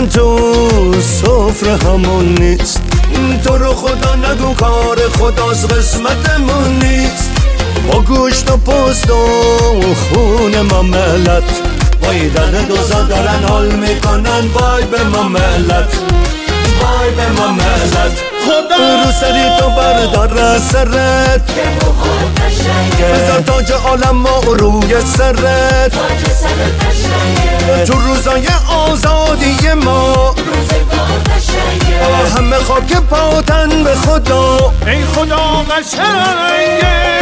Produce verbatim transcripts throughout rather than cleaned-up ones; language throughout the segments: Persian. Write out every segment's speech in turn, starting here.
مهمون تو سفره همون نیست. تو رو خدا نگو کار خداست قسمتمون نیست. با گوشت و پوست و خون ما ملت، وای در دوزا دارن حال میکنن. وای به ما ملت، وای به ما ملت. خدا رو سری تو بردار سرت، بذار تاج عالم و روی سرت. تو روزای آزادی ما همه خاک پاتن به خدا. ای خدا قشنگه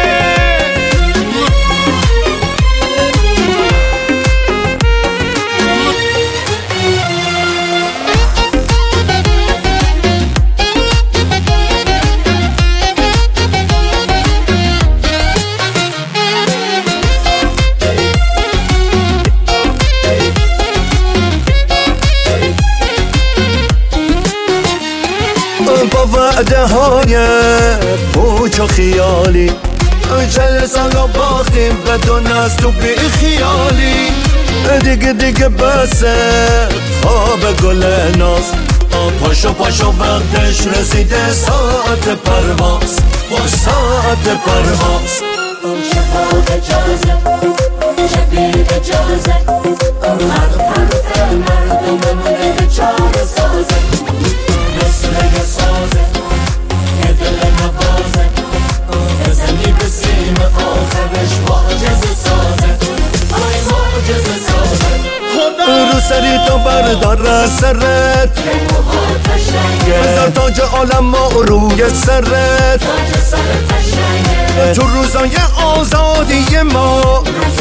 با وعده های پوچ و خیالی چل سال رو باختیم بدون از تو بی خیالی. دیگه دیگه بسه خواب گل ناز، پاشو پاشو وقتش رسیده ساعت پرواز، با ساعت پرواز. شفاق اجازه شبیه اجازه مرد حرف مردممونه به چار سازه، مثل یه سازه یه دل نوازه، بزنی به سیم آخرش معجزه سازه، آی معجزه سازه. رو سری تو بردار سرت، بذار تاج عالم و روی سرت. تو روزای آزادی ما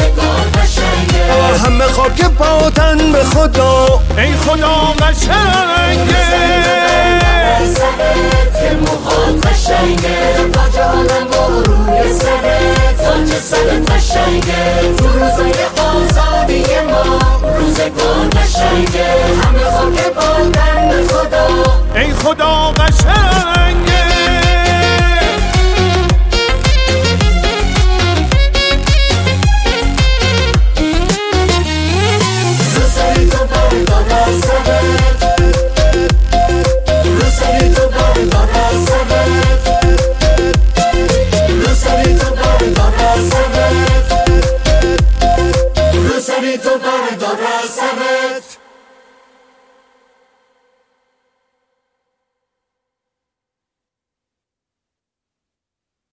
همه خاک پاتن به خدا. ای خدا قشنگه که موهات قشنگه، تاج عالم و روی سرت، تاج سرت قشنگه. تو روزای آزادی ما روزگار قشنگه، همه خاک پاتن به خدا. ای خدا قشنگه تو بردار سرت